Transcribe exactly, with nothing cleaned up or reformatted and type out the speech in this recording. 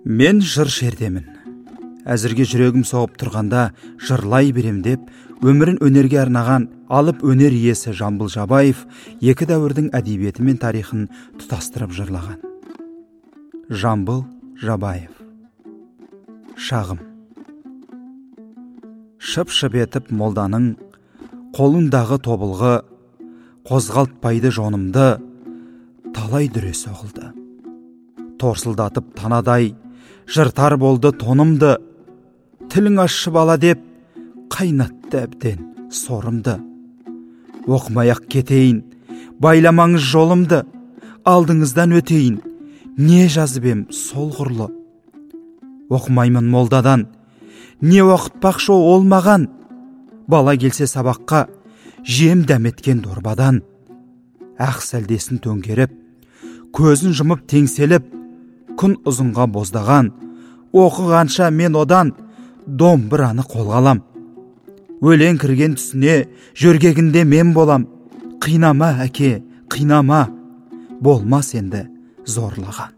Мен жыр шердемін. Әзірге жүрегім соғып тұрғанда жырлай берем деп, өмірін өнерге арнаған алып өнер иесі Жамбыл Жабаев екі дәуірдің әдебиеті мен тарихын тұтастырып жырлаған. Жамбыл Жабаев. Шағым. Шып-шып етіп молданың қолындағы тобылғы қозғалтпайды жонымды, талай дүре соғылды. Торсылдатып танадай жыртар болды тонымды, тілің ащы бала деп қайнатты әбден сорымды. Оқымай-ақ кетейін, байламаңыз жолымды, алдыңыздан өтейін, не жазып ем сол құрлы. Оқымаймын молдадан, не оқытпақшы ол маған, бала келсе сабаққа, жем дәметкен дорбадан. Ақ сәлдесін төңкеріп, көзін жұмып теңселіп, күн ұзынға боздаған, оқығанша мен одан домбыраны қолға алам. Өлең кірген түсіне жөргегінде мен болам. Қинама әке, қинама, болмас енді зорлаған.